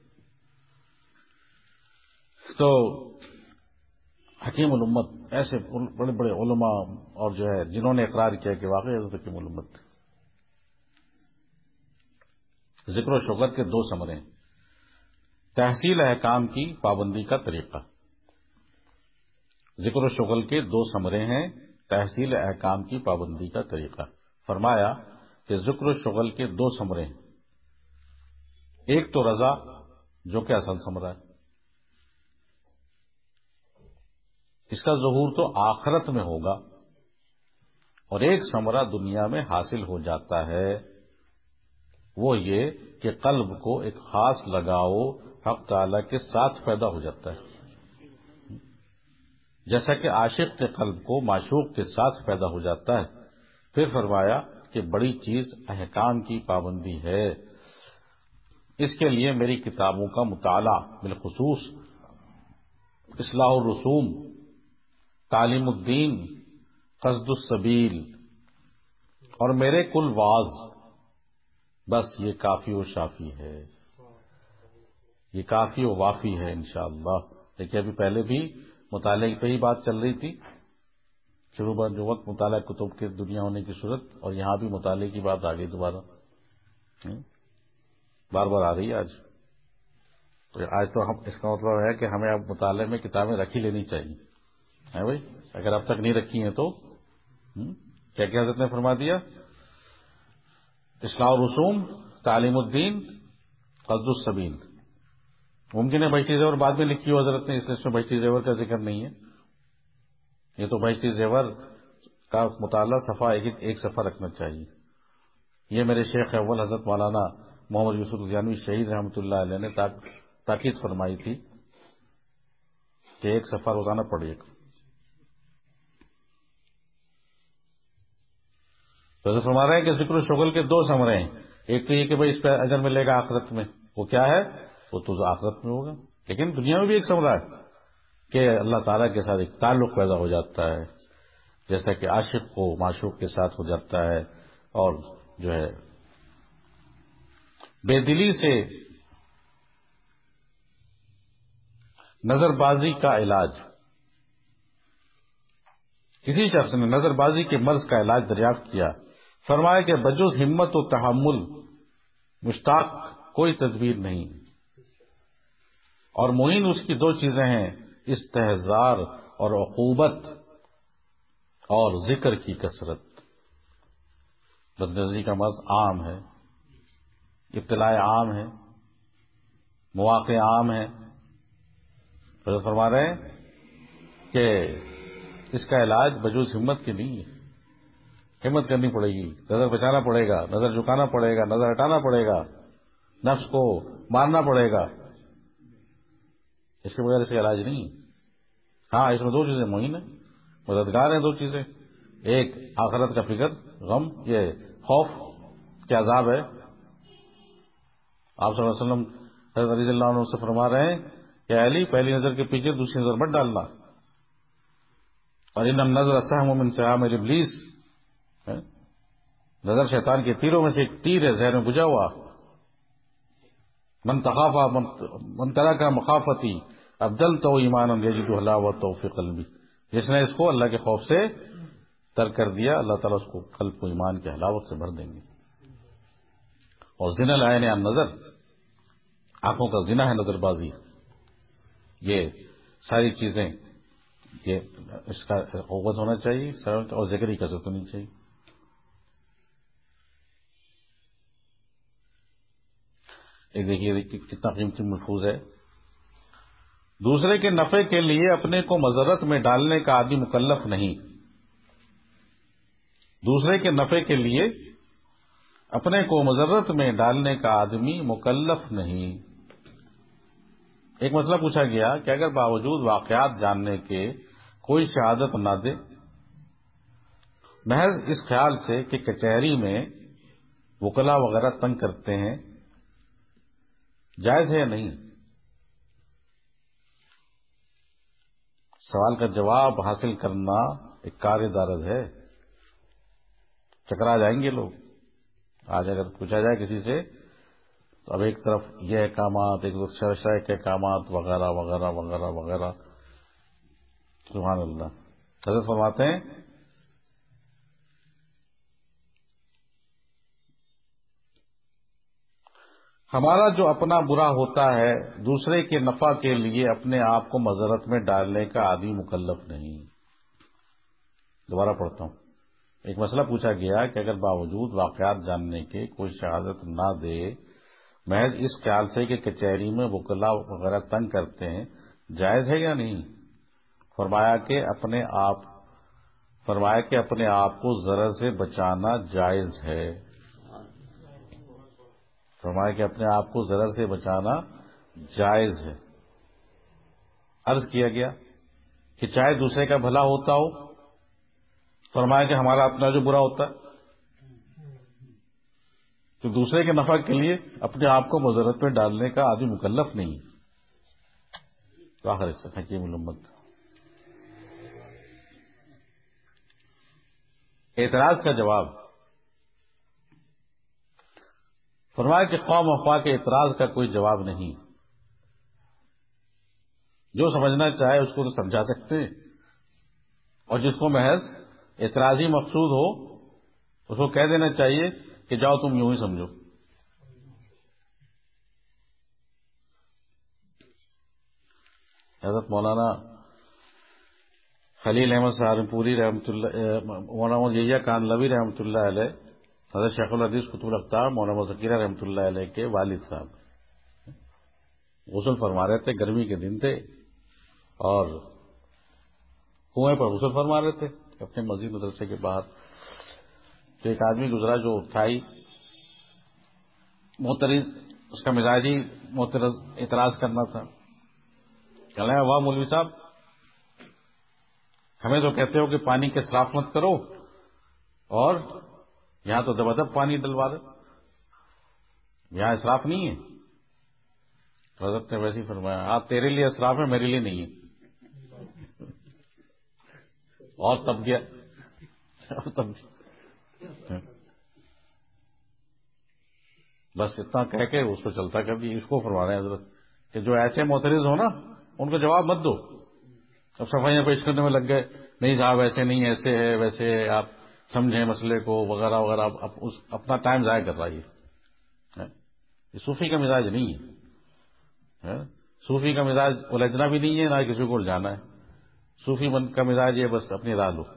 تو حکیم الامت ایسے بڑے بڑے علماء اور جو ہے جنہوں نے اقرار کیا کہ واقعی حضرت حکیم الامت تھے. ذکر و شغل کے دو ثمرے، تحصیل احکام کی پابندی کا طریقہ. ذکر و شغل کے دو ثمرے ہیں، تحصیل احکام کی پابندی کا طریقہ. فرمایا کہ ذکر و شغل کے دو ثمرے ہیں، ایک تو رضا جو کہ اصل ثمرہ ہے، اس کا ظہور تو آخرت میں ہوگا، اور ایک ثمرہ دنیا میں حاصل ہو جاتا ہے، وہ یہ کہ قلب کو ایک خاص لگاؤ حق تعالی کے ساتھ پیدا ہو جاتا ہے، جیسا کہ عاشق کے قلب کو معشوق کے ساتھ پیدا ہو جاتا ہے. پھر فرمایا کہ بڑی چیز احکام کی پابندی ہے، اس کے لیے میری کتابوں کا مطالعہ، بالخصوص اصلاح الرسوم، تعلیم الدین، قصد السبیل اور میرے کل واز، بس یہ کافی و شافی ہے، یہ کافی و وافی ہے انشاءاللہ. دیکھیے ابھی پہلے بھی مطالعے پہ ہی بات چل رہی تھی، شروع بار جو وقت مطالعہ کتب کے دنیا ہونے کی صورت، اور یہاں بھی مطالعے کی بات آ گئی دوبارہ، بار بار آ رہی ہے آج. تو آج تو ہم اس کا مطلب ہے کہ ہمیں اب مطالعے میں کتابیں رکھی لینی چاہیے، ہے بھائی. اگر اب تک نہیں رکھی ہیں تو کیا کیا حضرت نے فرما دیا؟ اصلاح الرسوم، تعلیم الدین، قصد السبیل. ممکن ہے بہشتی زیور بعد میں لکھی ہو حضرت نے، اس لیے اس میں بہشتی زیور کا ذکر نہیں ہے. یہ تو بہشتی زیور کا مطالعہ صفحہ ایک ایک صفحہ رکھنا چاہیے. یہ میرے شیخ اول حضرت مولانا محمد یوسف زیانوی شہید رحمۃ اللہ علیہ نے تاکید فرمائی تھی کہ ایک صفحہ روزانہ پڑھیے. تو حضرت فرما رہے ہیں کہ ذکر و شغل کے دو ثمرے ہیں، ایک تو یہ کہ بھائی اس پہ اجر ملے گا آخرت میں، وہ کیا ہے؟ وہ تو آخرت میں ہوگا، لیکن دنیا میں بھی ایک ثمرہ ہے کہ اللہ تعالیٰ کے ساتھ ایک تعلق پیدا ہو جاتا ہے، جیسا کہ عاشق کو معشوق کے ساتھ ہو جاتا ہے، اور جو ہے بے دلی سے نظر بازی کا علاج. کسی شخص نے نظر بازی کے مرض کا علاج دریافت کیا. فرمایا کہ بجز ہمت و تحمل مشتاق کوئی تدبیر نہیں، اور معین اس کی دو چیزیں ہیں، استحضار اور عقوبت اور ذکر کی کثرت. بدنظری کا مرض عام ہے، ابتلاء عام ہے، مواقع عام ہیں. حضرت فرما رہے ہیں کہ اس کا علاج بجوز ہمت کے نہیں ہے. ہمت کرنی پڑے گی، نظر بچانا پڑے گا، نظر جھکانا پڑے گا، نظر ہٹانا پڑے گا، نفس کو مارنا پڑے گا. اس کے بغیر اس کا علاج نہیں. ہاں، اس میں دو چیزیں معین ہیں، مددگار ہیں. دو چیزیں، ایک آخرت کا فکر، غم، یہ خوف کے عذاب ہے. آپ صلی اللہ علیہ وسلم حضرت رضی اللہ عنہ سے فرما رہے ہیں کہ علی، پہلی نظر کے پیچھے دوسری نظر مت ڈالنا. اور ان النظر سهم من سهام ابلیس، نظر شیطان کے تیروں میں سے ایک تیر ہے، ذہن میں بجھا ہوا. من تخافا من ترک مخافتی ابدلتہ ایمانا یجد حلاوتہ فی قلبی. جس نے اس کو اللہ کے خوف سے ترک کر دیا، اللہ تعالیٰ اس کو قلب کو ایمان کے حلاوت سے بھر دیں گے. اور زنا العین عن نظر، آنکھوں کا زنا ہے نظر بازی. یہ ساری چیزیں، یہ اس کا قوت ہونا چاہیے اور ذکر کی کثرت ہونی چاہیے. ایک دیکھیے کتنا قیمتی ملفوظ ہے. دوسرے کے نفع کے لیے اپنے کو مضرت میں ڈالنے کا آدمی مکلف نہیں. دوسرے کے نفع کے لیے اپنے کو مضرت میں ڈالنے کا آدمی مکلف نہیں. ایک مسئلہ پوچھا گیا کہ اگر باوجود واقعات جاننے کے کوئی شہادت نہ دے، محض اس خیال سے کہ کچہری میں وکلا وغیرہ تنگ کرتے ہیں، جائز ہے یا نہیں؟ سوال کا جواب حاصل کرنا ایک کار دارد ہے. چکرا جائیں گے لوگ. آج اگر پوچھا جائے کسی سے تو اب ایک طرف یہ احکامات، ایک طرف شرع کے احکامات وغیرہ وغیرہ وغیرہ وغیرہ. سبحان اللہ. حضرت فرماتے ہیں ہمارا جو اپنا برا ہوتا ہے، دوسرے کے نفع کے لیے اپنے آپ کو مضرت میں ڈالنے کا آدمی مکلف نہیں. دوبارہ پڑھتا ہوں. ایک مسئلہ پوچھا گیا کہ اگر باوجود واقعات جاننے کے کوئی شہادت نہ دے، محض اس خیال سے کہ کچہری میں وکلا وغیرہ تنگ کرتے ہیں، جائز ہے یا نہیں؟ فرمایا کہ اپنے آپ فرمایا کہ اپنے آپ کو ضرر سے بچانا جائز ہے. فرمایا کہ اپنے آپ کو ضرر سے بچانا جائز ہے. عرض کیا گیا کہ چاہے دوسرے کا بھلا ہوتا ہو. فرمایا کہ ہمارا اپنا جو برا ہوتا ہے، تو دوسرے کے نفع کے لیے اپنے آپ کو مضرت میں ڈالنے کا آدمی مکلف نہیں. تو آخر اس سے حکیم الامت. اعتراض کا جواب. فرمایا کہ قوم افواہ کے اعتراض کا کوئی جواب نہیں. جو سمجھنا چاہے اس کو تو سمجھا سکتے ہیں، اور جس کو محض اعتراضی مقصود ہو اس کو کہہ دینا چاہیے کہ جاؤ تم یوں ہی سمجھو. حضرت مولانا خلیل احمد سہارنپوری رحمۃ اللہ، مولانا یحییٰ کاندھلوی رحمۃ اللہ علیہ، حضرت شیخ الحدیث قطب الافطار مولانا ذکیرہ رحمۃ اللہ علیہ کے والد صاحب غسل فرما رہے تھے. گرمی کے دن تھے اور کنویں پر غسل فرما رہے تھے اپنے مسجد مدرسے کے باہر. تو ایک آدمی گزرا جو تھا ہی معترض، اس کا مزاج ہی معترض، اعتراض کرنا تھا. کہنا ہے واہ مولوی صاحب، ہمیں تو کہتے ہو کہ پانی کے اسراف مت کرو، اور یہاں تو دبادب پانی ڈلوا دو، یہاں اسراف نہیں ہے. حضرت نے ویسے ہی فرمایا آپ تیرے لیے اسراف ہے، میرے لیے نہیں ہے. اور تب گیا اور تب گیا. بس اتنا کہہ کے اس کو چلتا کر دیا. اس کو فرما رہے ہیں حضرت کہ جو ایسے معترض ہو نا ان کو جواب مت دو. اب صفائیاں پیش کرنے میں لگ گئے, نہیں صاحب ایسے نہیں, ایسے ہے ویسے ہے, آپ سمجھیں مسئلے کو وغیرہ وغیرہ. اب اس اپنا ٹائم ضائع کر رہا ہے. یہ صوفی کا مزاج نہیں ہے. صوفی کا مزاج الجھنا بھی نہیں ہے, نہ کسی کو الجھانا ہے. صوفی من کا مزاج یہ بس اپنی راہ لو.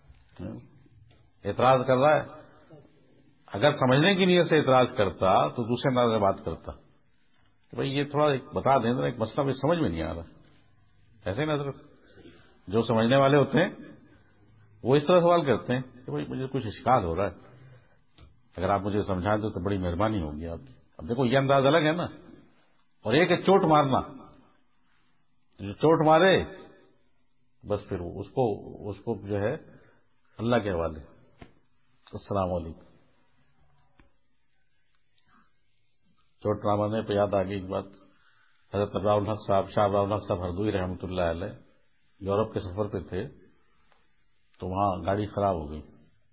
اعتراض کر رہا ہے, اگر سمجھنے کی نیت سے اعتراض کرتا تو دوسرے انداز میں بات کرتا کہ بھائی یہ تھوڑا ایک بتا دیں, ایک مسئلہ بھی سمجھ میں نہیں آ رہا. ایسے ہی حضرت جو سمجھنے والے ہوتے ہیں وہ اس طرح سوال کرتے ہیں کہ بھائی مجھے کچھ اشکال ہو رہا ہے, اگر آپ مجھے سمجھا دیں تو بڑی مہربانی ہوگی آپ کی. اب دیکھو یہ انداز الگ ہے نا, اور ایک ہے چوٹ مارنا. جو چوٹ مارے بس پھر اس کو اس کو جو ہے اللہ کے حوالے. السلام علیکم. چوٹ نہ مارنے پہ یاد آ گئی ایک بات. حضرت ابراء الحق صاحب شاہ ابراء الحق صاحب ہردوئی رحمۃ اللہ علیہ یورپ کے سفر پہ تھے, تو وہاں گاڑی خراب ہو گئی.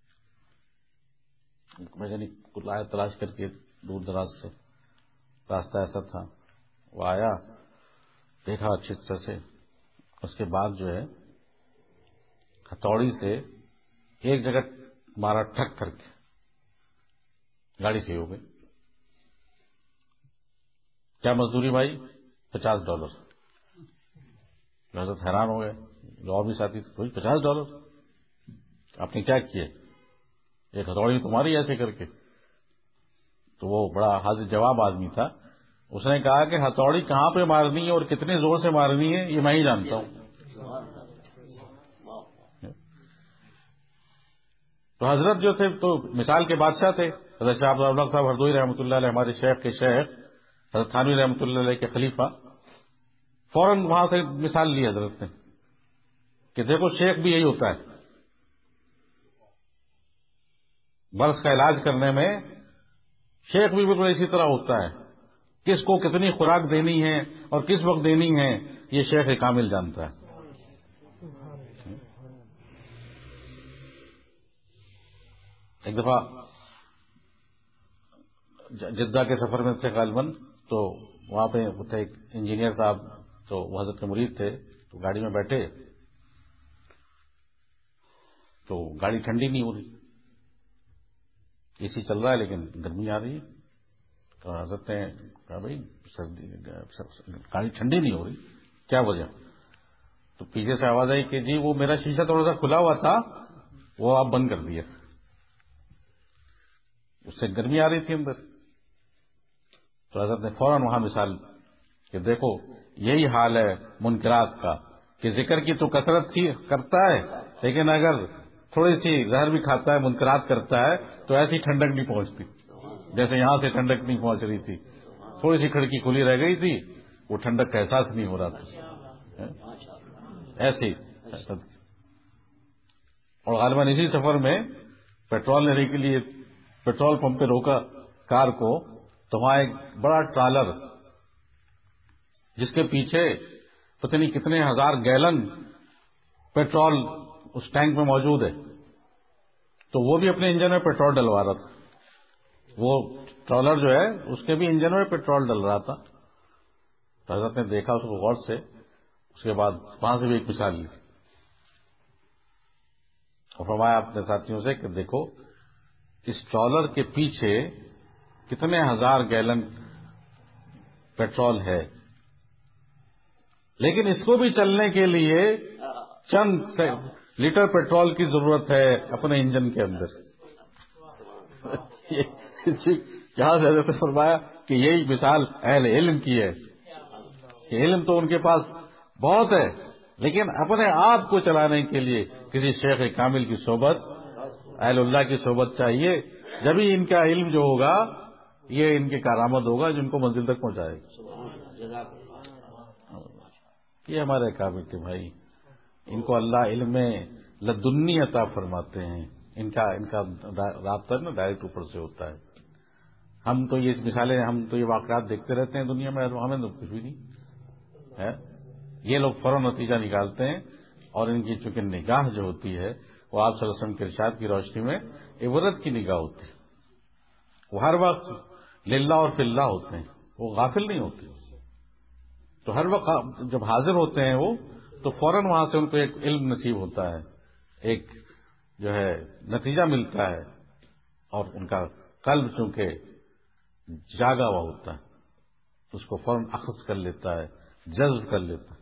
میکینک کو لایا تلاش کر کے دور دراز سے, راستہ ایسا تھا. وہ آیا, دیکھا اچھی طرح سے, اس کے بعد جو ہے ہتھوڑی سے ایک جگہ مارا ٹھک کر کے, گاڑی صحیح ہو گئی. کیا مزدوری بھائی؟ پچاس ڈالر. حضرت حیران ہو گئے, جو اور بھی ساتھی تھے, کوئی پچاس ڈالر آپ نے کیا کیے؟ ایک ہتھوڑی تمہاری ایسے کر کے. تو وہ بڑا حاضر جواب آدمی تھا, اس نے کہا کہ ہتھوڑی کہاں پہ مارنی ہے اور کتنے زور سے مارنی ہے یہ میں ہی جانتا ہوں. تو حضرت جو تھے تو مثال کے بادشاہ تھے. حضرت شاہ عبد الحق صاحب ہردوئی رحمۃ اللہ علیہ ہمارے شیخ کے شیخ حضرت تھانوی رحمۃ اللہ علیہ کے خلیفہ, فوراً وہاں سے مثال لی حضرت نے کہ دیکھو شیخ بھی یہی ہوتا ہے. مرض کا علاج کرنے میں شیخ بھی بالکل اسی طرح ہوتا ہے. کس کو کتنی خوراک دینی ہے اور کس وقت دینی ہے یہ شیخ کامل جانتا ہے. ایک دفعہ جدہ کے سفر میں تھے غالباً, تو وہاں پہ تھے ایک انجینئر صاحب, تو وہ حضرت کے مرید تھے. تو گاڑی میں بیٹھے تو گاڑی ٹھنڈی نہیں ہو رہی, اے سی چل رہا ہے لیکن گرمی آ رہی ہے. تو حضرت نے کہا بھائی سردی گاڑی ٹھنڈی نہیں ہو رہی, کیا وجہ؟ تو پیچھے سے آواز آئی کہ جی وہ میرا شیشہ تھوڑا سا کھلا ہوا تھا, وہ آپ بند کر دیا, اس سے گرمی آ رہی تھی اندر. تو حضرت نے فوراً وہاں مثال کہ دیکھو یہی حال ہے منکرات کا, کہ ذکر کی تو کثرت تھی کرتا ہے, لیکن اگر تھوڑی سی زہر بھی کھاتا ہے, منکرات کرتا ہے, تو ایسی ٹھنڈک نہیں پہنچتی جیسے یہاں سے ٹھنڈک نہیں پہنچ رہی تھی. تھوڑی سی کھڑکی کھلی رہ گئی تھی, وہ ٹھنڈک کا احساس نہیں ہو رہا تھا. ایسے اور غالباً اسی سفر میں پیٹرول لینے کے لیے پیٹرول پمپ پہ روکا کار کو, تو وہاں ایک بڑا ٹرالر جس کے پیچھے پتہ نہیں کتنے ہزار گیلن پیٹرول اس ٹینک میں موجود ہے, تو وہ بھی اپنے انجن میں پیٹرول ڈلوا رہا تھا. وہ ٹرالر جو ہے اس کے بھی انجن میں پیٹرول ڈل رہا تھا. تو حضرت نے دیکھا اس کو غور سے, اس کے بعد وہاں سے بھی ایک مثال لی اور فرمایا اپنے ساتھیوں سے کہ دیکھو اس ٹرالر کے پیچھے کتنے ہزار گیلن پیٹرول ہے, لیکن اس کو بھی چلنے کے لیے چند لیٹر پیٹرول کی ضرورت ہے اپنے انجن کے اندر. یہاں سے حضرت نے فرمایا کہ یہی مثال اہل علم کی ہے کہ علم تو ان کے پاس بہت ہے, لیکن اپنے آپ کو چلانے کے لیے کسی شیخ کامل کی صحبت, اہل اللہ کی صحبت چاہیے. جبھی ان کا علم جو ہوگا یہ ان کی کارآمد ہوگا جو ان کو منزل تک پہنچائے گا. یہ ہمارے کامل کے بھائی, ان کو اللہ علم میں لدنی عطا فرماتے ہیں. ان کا ان کا رابطہ نا ڈائریکٹ اوپر سے ہوتا ہے. ہم تو یہ مثالیں, ہم تو یہ واقعات دیکھتے رہتے ہیں دنیا میں, ہمیں تو کچھ بھی نہیں ہے. یہ لوگ فوراً نتیجہ نکالتے ہیں, اور ان کی چونکہ نگاہ جو ہوتی ہے وہ آپ صلی اللہ علیہ وسلم کے ارشاد کی روشنی میں عبرت کی نگاہ ہوتی ہے. وہ ہر وقت للہ اور فی اللہ ہوتے ہیں, وہ غافل نہیں ہوتے. تو ہر وقت جب حاضر ہوتے ہیں وہ تو فوراً وہاں سے ان کو ایک علم نصیب ہوتا ہے، ایک جو ہے نتیجہ ملتا ہے، اور ان کا قلب چونکہ جاگا ہوا ہوتا ہے تو اس کو فوراً اخذ کر لیتا ہے، جذب کر لیتا ہے۔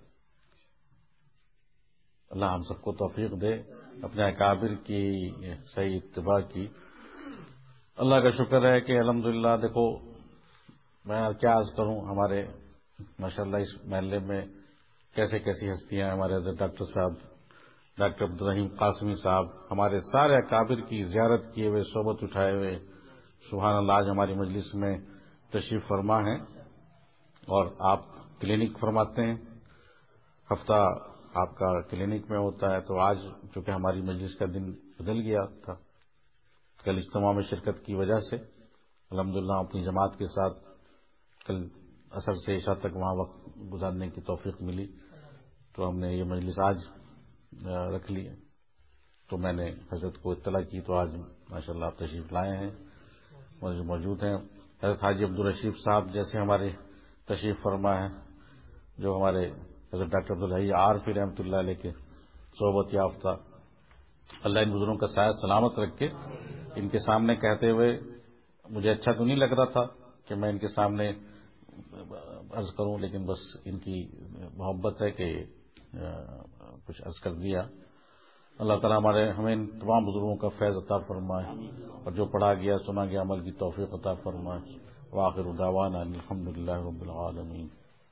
اللہ ہم سب کو توفیق دے اپنے اکابر کی صحیح اتباع کی۔ اللہ کا شکر ہے کہ الحمدللہ دیکھو میں کیا عرض کروں، ہمارے ماشاءاللہ اس محلے میں کیسے کیسی ہستیاں ہیں، ہمارے حضرت ڈاکٹر صاحب ڈاکٹر عبدالرحیم قاسمی صاحب ہمارے سارے اکابر کی زیارت کیے ہوئے، صحبت اٹھائے ہوئے، سبحان اللہ آج ہماری مجلس میں تشریف فرما ہیں، اور آپ کلینک فرماتے ہیں، ہفتہ آپ کا کلینک میں ہوتا ہے، تو آج چونکہ ہماری مجلس کا دن بدل گیا تھا کل اجتماع میں شرکت کی وجہ سے، الحمدللہ اپنی جماعت کے ساتھ کل عصر سے عشاء تک وہاں وقت گزارنے کی توفیق ملی، تو ہم نے یہ مجلس آج رکھ لی۔ تو میں نے حضرت کو اطلاع کی تو آج ماشاءاللہ آپ تشریف لائے ہیں، موجود ہیں۔ حضرت حاجی عبدالرشید صاحب جیسے ہمارے تشریف فرما ہے، جو ہمارے حضرت ڈاکٹر عبدالحی عارفی رحمۃ اللہ علیہ کے صحبت یافتہ، اللہ ان بزرگوں کا سایہ سلامت رکھ کے، ان کے سامنے کہتے ہوئے مجھے اچھا تو نہیں لگ رہا تھا کہ میں ان کے سامنے عرض کروں، لیکن بس ان کی محبت ہے کہ کچھ عرض کر دیا۔ اللہ تعالیٰ ہمارے ہمیں ان تمام بزرگوں کا فیض عطا فرمائے، اور جو پڑھا گیا سنا گیا عمل کی توفیق عطا فرمائے۔ وآخر دعوانا الحمد للہ رب العالمین۔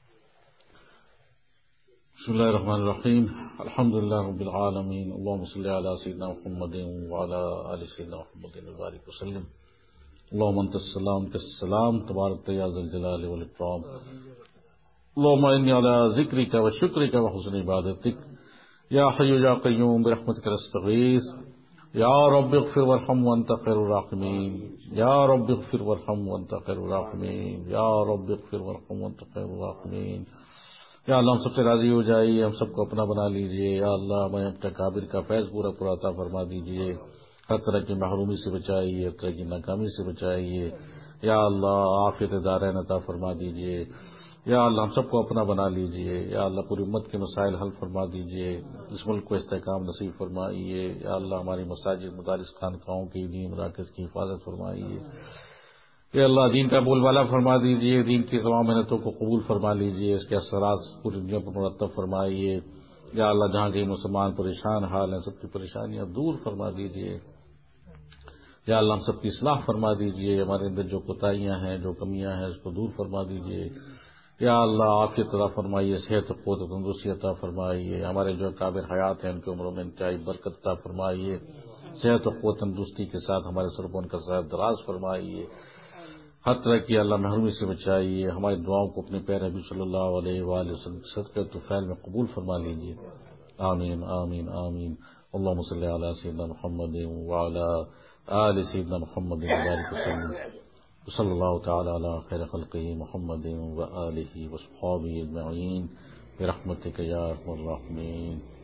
بسم اللہ الرحمن الرحیم، الحمد للہ رب العالمین، اللہم صلی علی سیدنا محمد وعلی آل سیدنا محمد وبارک وسلم۔ اللہم انت السلام کالسلام تبارک یا ذا الجلال والاکرام۔ اللہم انی علی ذکرک و شکرک و حسن عبادتک، یا حی یا قیوم برحمتک نستغیث، یا رب اغفر وارحم وانت خیر الراحمین، یا رب اغفر وارحم وانت خیر الراحمین، یا رب اغفر وارحم وانت خیر الراحمین۔ یا اللہ ہم سب سے راضی ہو جائیے، ہم سب کو اپنا بنا لیجئے، یا اللہ ہمیں اپنے کابر کا فیض پورا پورا عطا فرما دیجئے، ہر طرح کی محرومی سے بچائیے، ہر طرح کی ناکامی سے بچائیے، یا اللہ عافیت دارین عطا فرما دیجئے، یا اللہ ہم سب کو اپنا بنا لیجئے، یا اللہ پوری امت کے مسائل حل فرما دیجئے، اس ملک کو استحکام نصیب فرمائیے، یا اللہ ہماری مساجد مدارس خانقاہوں کی دین مراکز کی حفاظت فرمائیے، یا اللہ دین کا بول بالا فرما دیجئے، دین کی تمام محنتوں کو قبول فرما لیجئے، اس کے اثرات پوری دنیا پر مرتب فرمائیے، یا اللہ جہاں کہیں مسلمان پریشان حال ہیں سب کی پریشانیاں دور فرما دیجئے، یا اللہ ہم سب کی اصلاح فرما دیجئے، ہمارے اندر جو کوتاہیاں ہیں جو کمیاں ہیں اس کو دور فرما دیجئے، یا اللہ عافیت عطا فرمائیے، صحت و قوت و تندرستی عطا فرمائیے، ہمارے جو کابر حیات ہیں ان کی عمروں میں انتہائی برکت عطا فرمائیے، صحت و قوت تندرستی کے ساتھ ہمارے سر پر ان کا صحت دراز فرمائیے، ہر طرح کی اللہ محرومی سے بچائیے، ہماری دعاؤں کو اپنے پیارے نبی صلی اللہ علیہ وآلہ وسلم صدقہ طفیل میں قبول فرما لیجیے، آمین آمین آمین۔ اللہم صلی علی سیدنا محمد وعلی آل سیدنا محمد وبارک وسلم، صلی اللہ تعالی علی خیر خلقہ محمد وآلہ وصحبہ اجمعین برحمتک یا ارحم الراحمین۔